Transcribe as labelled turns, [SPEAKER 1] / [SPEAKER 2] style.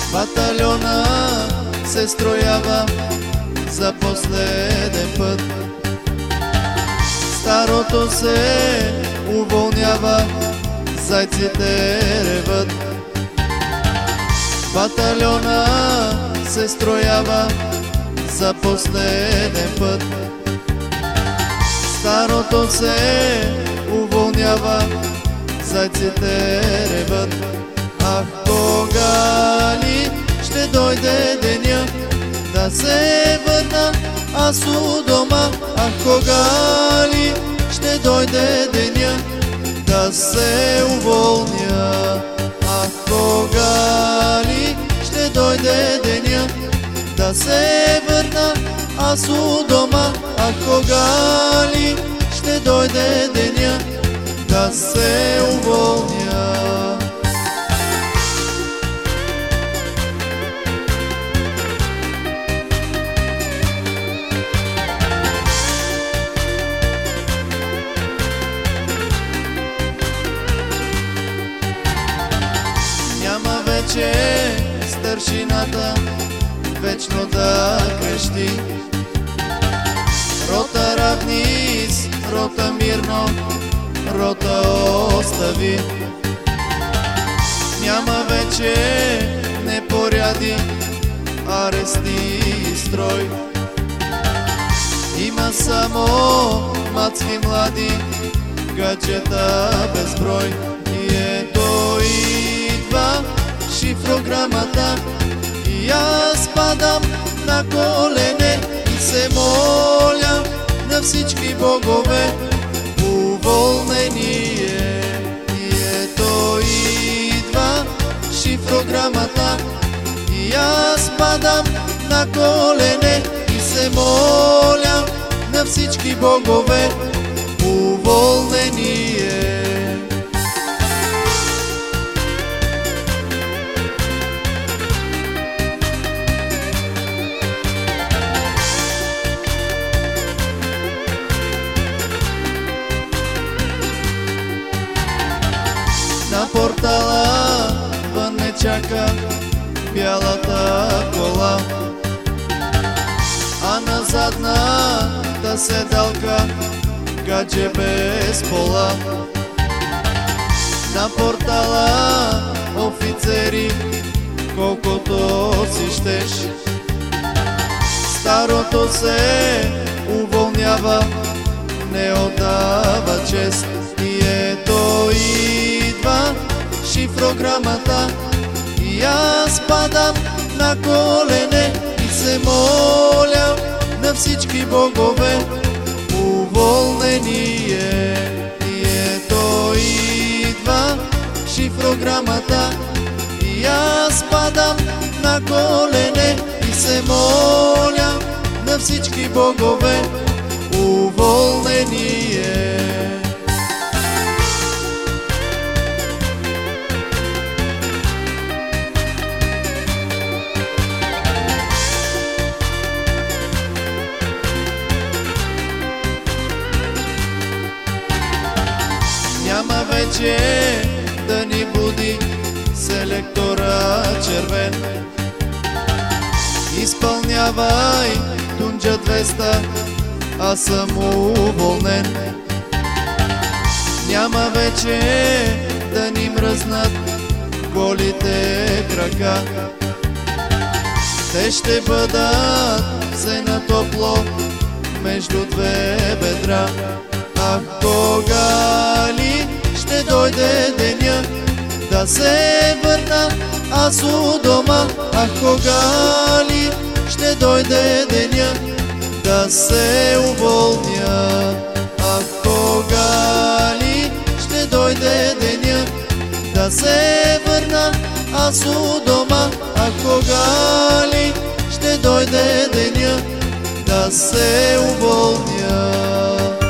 [SPEAKER 1] Батальона се строява за последен път. Старото се уволнява, зайците реват. Батальона се строява за последен път. Старото се уволнява, зайците реват. Ах, кога ли ще дойде деня да се върна аз у дома? Ах, кога ли ще дойде деня да се уволня? Ах, кога ли ще дойде деня да се върна аз у дома? Ах, кога ли ще дойде деня да се уволня? Няма вече старшината вечно да крещи. Рота равнис, рота мирно, рота остави. Няма вече непоряди, арести и строй. Има само мацки млади, гаджета безброй. И ето идва шифрограмата и аз падам на колене и се моля на всички богове уволнение. И ето идва шифрограмата и аз падам на колене и се моля на всички богове уволнение. На портала вън ме чака бялата кола, а на задната седалка гадже без пола. На портала офицери, колкото си щеш. Старото се уволнява, не отдава чест. И ето идва шифрограмата и аз падам на колене и се моля на всички богове уволнение. И ето идва шифрограмата и аз падам на колене и се моля на всички богове уволнение. Няма вече да ни буди селектора червен. Изпълнявай Тунджа 200, аз съм уволнен. Няма вече да ни мръзнат голите крака. Те ще бъдат все на топло между две бедра. Ах, кога ли ще дойде деня да се върна аз у дома? Ах, кога ли ще дойде деня да се уволня? Ах, кога ли ще дойде деня да се върна аз у дома? Ах, кога ли ще дойде деня да се уволня?